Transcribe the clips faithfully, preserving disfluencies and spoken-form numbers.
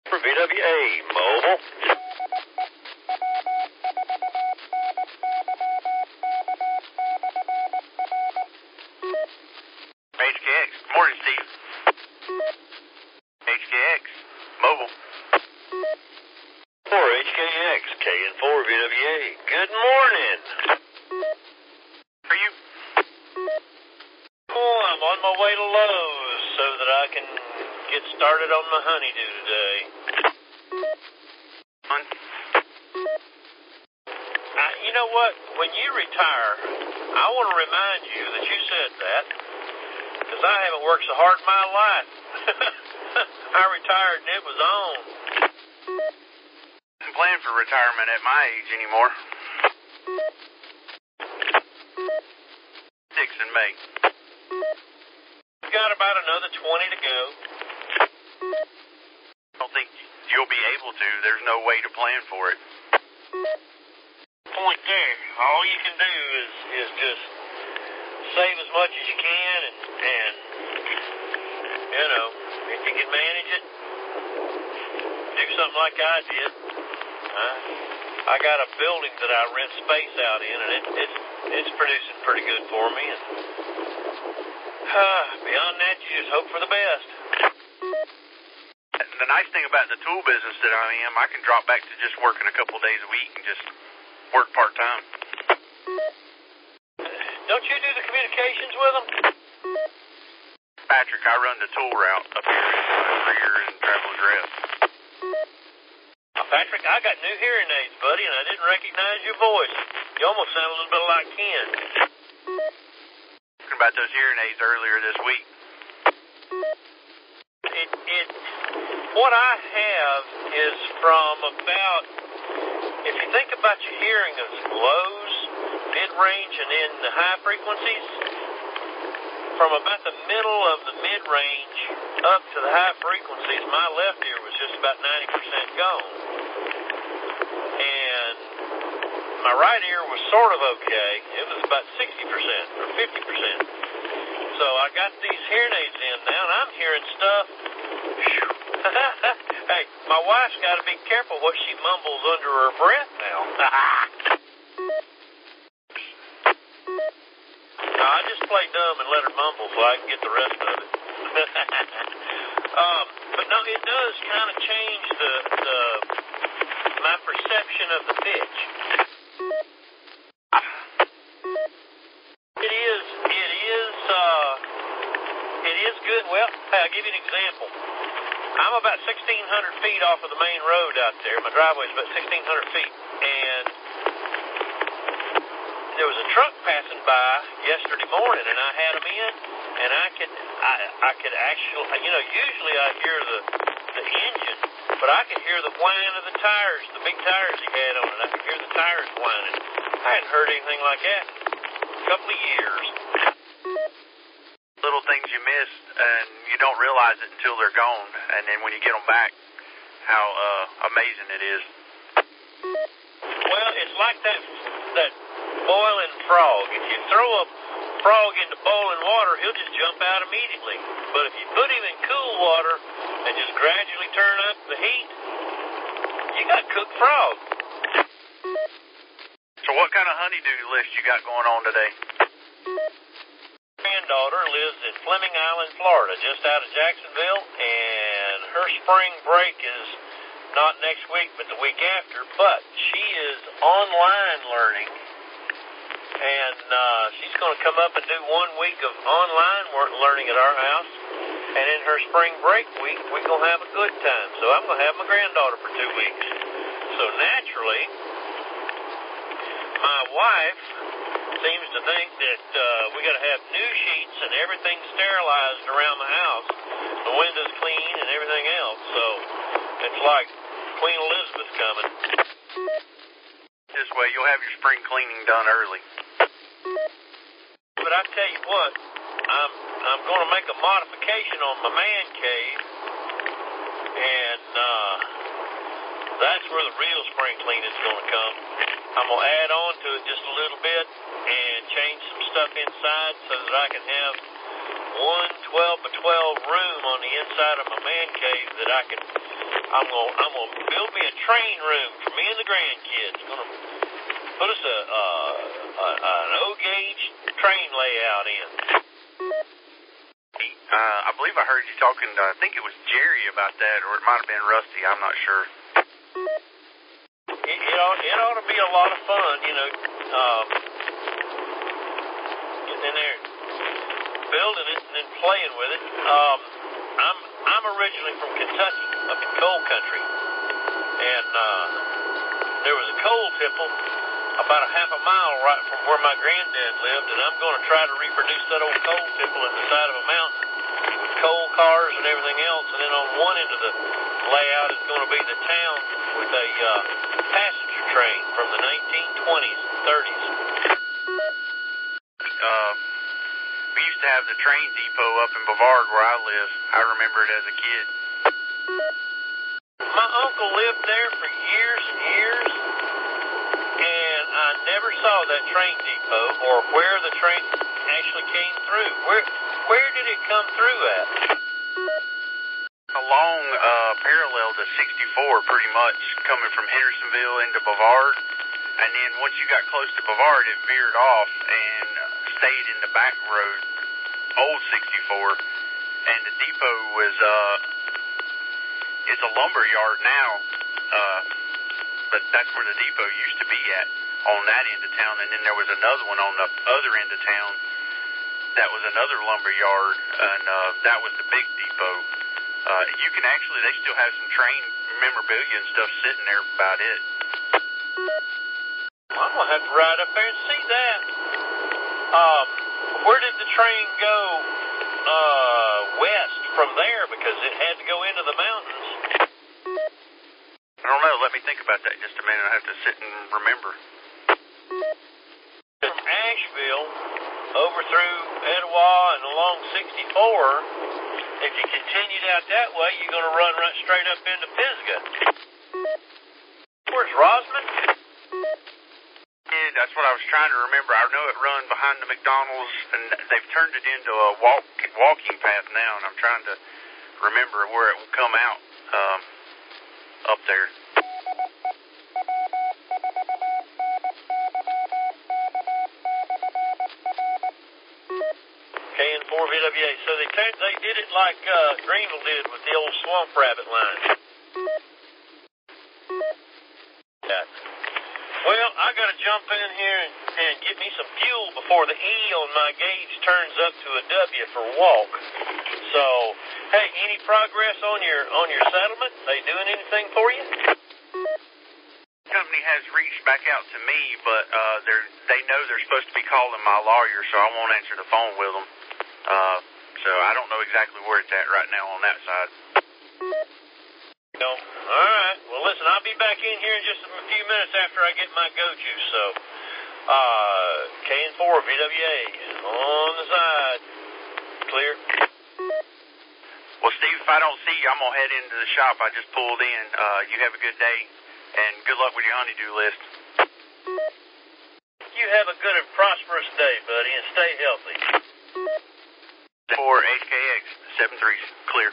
For V W A Mobile. H K X. Morning, Steve. H K X. Mobile. For H K X, K N four V W A. Good morning. For you? Oh, I'm on my way to Lowe's so that I can get started on my honeydew today. Fun. Uh, you know what? When you retire, I want to remind you that you said that, because I haven't worked so hard in my life. I retired and it was on. I don't plan for retirement at my age anymore. Six in May. We've got about another twenty to go. I don't think you'll be able to. There's no way to plan for it. Point there. All you can do is, is just save as much as you can, and, and you know, if you can manage it, do something like I did. Uh, I got a building that I rent space out in, and it, it's it's producing pretty good for me. And uh, beyond that, you just hope for the best. The nice thing about the tool business that I am, I can drop back to just working a couple days a week and just work part-time. Don't you do the communications with them? Patrick, I run the tool route up here in Greer and Traveler's Rest. Patrick, I got new hearing aids, buddy, and I didn't recognize your voice. You almost sound a little bit like Ken. Talking about those hearing aids earlier this week. It, it, what I have is from about, if you think about your hearing as lows, mid-range, and then the high frequencies, from about the middle of the mid-range up to the high frequencies, my left ear was just about ninety percent gone. And my right ear was sort of okay. It was about sixty percent or fifty percent. So I got these hearing aids in now, and I'm hearing stuff. Hey, my wife's got to be careful what she mumbles under her breath now. No, I just play dumb and let her mumble so I can get the rest of it. um, but no, it does kind of change the, the my perception of the pitch. It is, it is, uh, it is good. Well, hey, I'll give you an example. I'm about sixteen hundred feet off of the main road out there. My driveway's about sixteen hundred feet, and there was a truck passing by yesterday morning, and I had them in, and I could, I, I could actually, you know, usually I hear the, the engine, but I could hear the whine of the tires, the big tires he had on it. I could hear the tires whining. I hadn't heard anything like that in a couple of years. Little things you miss, and you don't realize it until they're gone, and then when you get them back, how uh, amazing it is. Well, it's like that that boiling frog. If you throw a frog into boiling water, he'll just jump out immediately. But if you put him in cool water and just gradually turn up the heat, you got cooked frog. So what kind of honeydew list you got going on today? Granddaughter lives in Fleming Island, Florida, just out of Jacksonville, and her spring break is not next week, but the week after. But she is online learning, and uh, she's going to come up and do one week of online work learning at our house. And in her spring break week, we're going to have a good time. So I'm going to have my granddaughter for two weeks. So naturally, my wife seems to think that uh, we got to have new sheets and everything sterilized around the house, the windows clean and everything else. So it's like Queen Elizabeth coming. This way, you'll have your spring cleaning done early. But I tell you what, I'm I'm going to make a modification on my man cave, and uh, that's where the real spring cleaning is going to come. I'm going to add on to it just a little bit and change some stuff inside so that I can have one twelve by twelve room on the inside of my man cave that I can I'm gonna I'm gonna build me a train room for me and the grandkids. I'm gonna put us a, uh, a an O-gauge train layout in. Uh, I believe I heard you talking to, I think it was Jerry about that, or it might have been Rusty. I'm not sure. It, it, ought, it ought to be a lot of fun, you know, um, getting in there, building it, and then playing with it. Um, I'm I'm originally from Kentucky, up in coal country, and uh, there was a coal tipple about a half a mile right from where my granddad lived, and I'm going to try to reproduce that old coal tipple in the side of a mountain with coal cars and everything else, and then on one end of the layout is going to be the town with a uh, passenger train from the nineteen twenties and thirties. Uh, we used to have the train depot up in Bavard where I live. I remember it as a kid. My uncle lived there for years and years, and I never saw that train depot or where the train actually came through. Where where did it come through at? Along uh, parallel to sixty-four, pretty much, coming from Hendersonville into Bavard. And then once you got close to Bavard, it veered off and uh, stayed in the back road, old sixty-four. And the depot was, uh, it's a lumber yard now, uh, but that's where the depot used to be at, on that end of town. And then there was another one on the other end of town that was another lumber yard, and uh, that was the big depot. Uh, you can actually, they still have some train memorabilia and stuff sitting there about it. Well, I'm going to have to ride up there and see that. Um, where did the train go uh, west from there? Because it had to go into the mountains. I don't know. Let me think about that just a minute. I have to sit and remember. From Asheville over through Etowah and along sixty-four, if you continued out that way, you're going to run right straight up into Pisgah. Where's Rosman? Yeah, that's what I was trying to remember. I know it run behind the McDonald's, and they've turned it into a walk walking path now, and I'm trying to remember where it will come out um, up there. K N four V W A. So they t- they did it like uh, Greenville did with the old Swamp Rabbit line. Yeah. Well, I got to jump in here and, and get me some fuel before the E on my gauge turns up to a W for walk. So, hey, any progress on your on your settlement? They doing anything for you? The company has reached back out to me, but uh, they're they know they're supposed to be calling my lawyer, so I won't answer the phone with them. Uh, so I don't know exactly where it's at right now on that side. No. All right. Well, listen, I'll be back in here in just a few minutes after I get my go juice. So, uh, K N four V W A on the side. Clear. Well, Steve, if I don't see you, I'm gonna head into the shop. I just pulled in. Uh, you have a good day, and good luck with your honeydew list. You have a good and prosperous day, buddy, and stay healthy. For H K X, seven threes, clear.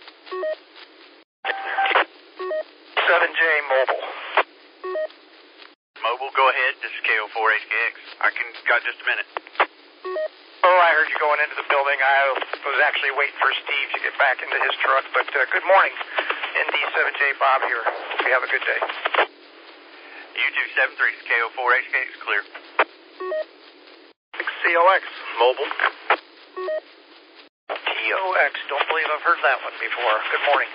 seven J Mobile. Mobile, go ahead. This is K O four H K X. I can, got just a minute. Oh, I heard you going into the building. I was actually waiting for Steve to get back into his truck, but uh, good morning. N D seven J Bob here. Hope you have a good day. You too, seven threes, K O four H K X, clear. C O X, Mobile. T O X, don't believe I've heard that one before. Good morning.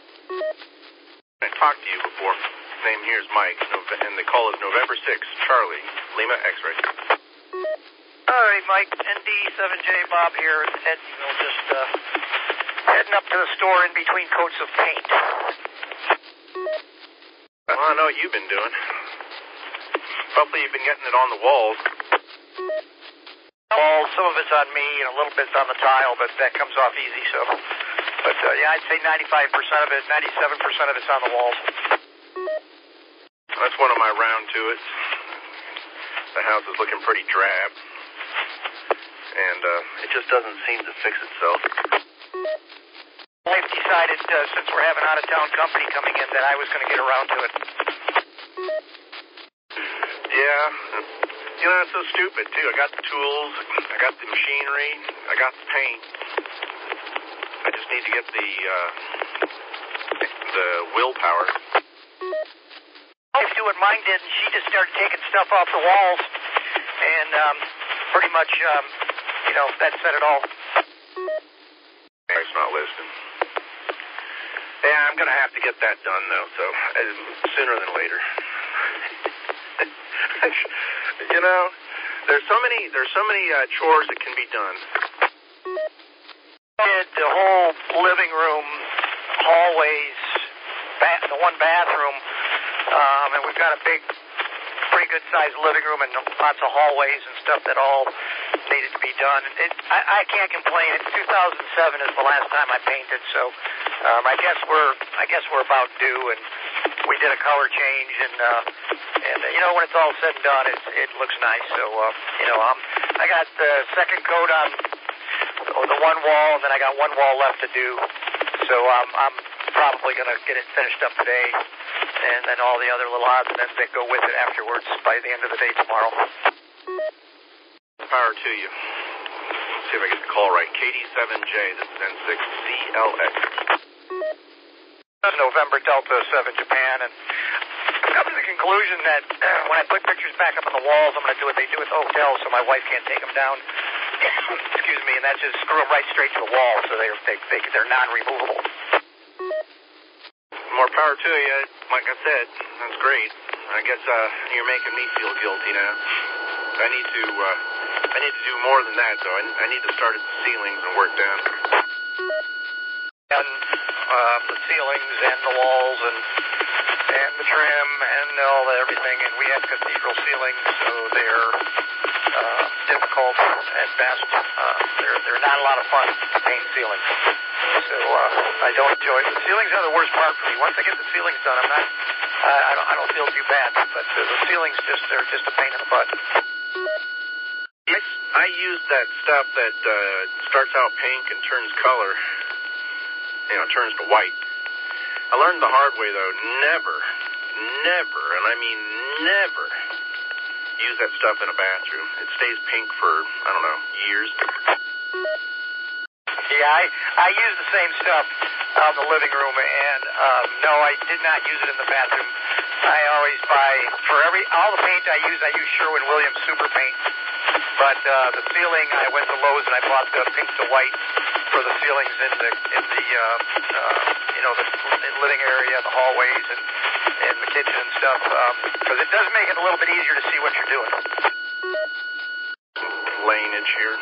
I talked to you before. Name here is Mike, and the call is November sixth, Charlie, Lima X-ray. All right, Mike, N D seven J Bob here at Edmondsville, just uh, heading up to the store in between coats of paint. Well, I know what you've been doing. Hopefully you've been getting it on the walls. Well, some of it's on me and a little bit's on the tile, but that comes off easy, so. But, uh, yeah, I'd say ninety-five percent of it, ninety-seven percent of it's on the walls. That's one of my round to it. The house is looking pretty drab. And uh, it just doesn't seem to fix itself. I've decided, uh, since we're having out-of-town company coming in, that I was going to get around to it. Yeah. You know, it's so stupid, too. I got the tools, I got the machinery, I got the paint. I just need to get the, uh, the willpower. Wife do what mine did, and she just started taking stuff off the walls, and um, pretty much, um, you know, that said it all. Wife's not listening. Yeah, I'm going to have to get that done, though, so uh, sooner than later. You know, there's so many, there's so many uh, chores that can be done. Did the whole living room, hallways, ba- the one bathroom, um, and we've got a big, pretty good-sized living room and lots of hallways and stuff that all needed to be done. It, I, I can't complain. It's two thousand seven is the last time I painted, so um, I guess we're, I guess we're about due. And we did a color change, and uh, and uh, you know, when it's all said and done, it it looks nice. So uh, you know, um, I got the second coat on the one wall, and then I got one wall left to do. So um, I'm probably going to get it finished up today, and then all the other little odds and ends that go with it afterwards by the end of the day tomorrow. Power to you. Let's see if I get the call right. K D seven J, this is N six C L X. November Delta seven Japan, and I've come to the conclusion that uh, when I put pictures back up on the walls, I'm going to do what they do at the hotel, so my wife can't take them down. Excuse me, and that's just screw them right straight to the wall, so they're they, they, they're non-removable. More power to you. Like I said, that's great. I guess uh, you're making me feel guilty now. I need to uh, I need to do more than that, though. I, I need to start at the ceilings and work down. And uh, the ceilings and the walls and and the trim and all the everything, and we have cathedral ceilings, so they're uh, difficult at best. Uh, they're they're not a lot of fun to paint ceilings, so uh, I don't enjoy it. The ceilings are the worst part for me. Once I get the ceilings done, I'm not uh, I don't I don't feel too bad, but uh, the ceilings just they're just a pain in the butt. I, I use that stuff that uh, starts out pink and turns color. You know, turns to white. I learned the hard way, though, never, never, and I mean never, use that stuff in a bathroom. It stays pink for, I don't know, years. Yeah, I, I use the same stuff out in the living room, and um, no, I did not use it in the bathroom. I always buy, for every, all the paint I use, I use Sherwin-Williams Super Paint. But uh, the ceiling, I went to Lowe's and I bought the pink to white for the ceilings in the in the uh, uh, you know the living area, the hallways, and and the kitchen and stuff, because um, it does make it a little bit easier to see what you're doing. Laneage here.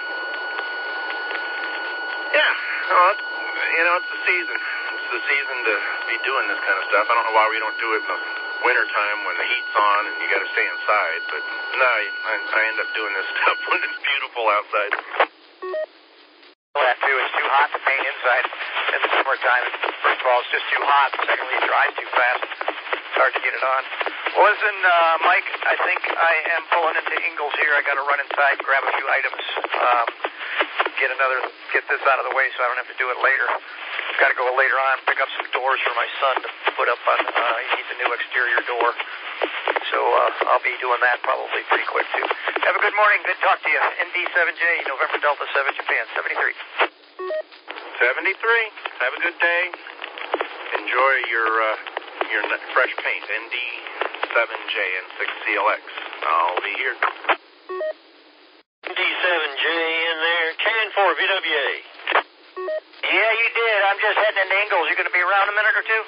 Yeah, well, it's, you know, it's the season. It's the season to be doing this kind of stuff. I don't know why we don't do it in the wintertime when the heat's on and you got to stay inside, but no, I, I end up doing this stuff when it's beautiful outside. That too, it's too hot to paint inside in the summertime. First of all, it's just too hot. Secondly, it dries too fast. It's hard to get it on. Well, listen, uh, Mike, I think I am pulling into Ingalls here. I got to run inside, grab a few items, um, get another, get this out of the way so I don't have to do it later. Got to go later on, pick up some doors for my son to put up on, uh, he needs a new exterior door. So uh, I'll be doing that probably pretty quick, too. Have a good morning. Good talk to you. N D seven J, November Delta seven Japan, seventy-three. seventy-three. Have a good day. Enjoy your uh, your fresh paint. N D seven J and six C L X. I'll be here. N D seven J in there. Can for V W A. Yeah, you did. I'm just heading into Ingalls. You going to be around a minute or two?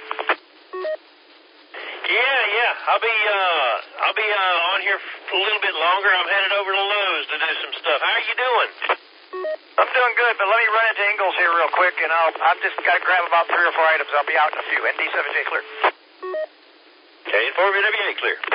Yeah, yeah. I'll be uh, I'll be uh, on here for a little bit longer. I'm headed over to Lowe's to do some stuff. How are you doing? I'm doing good, but let me run into Ingalls here real quick, and I'll I've just got to grab about three or four items. I'll be out in a few. N D seven J clear. K four V W A clear.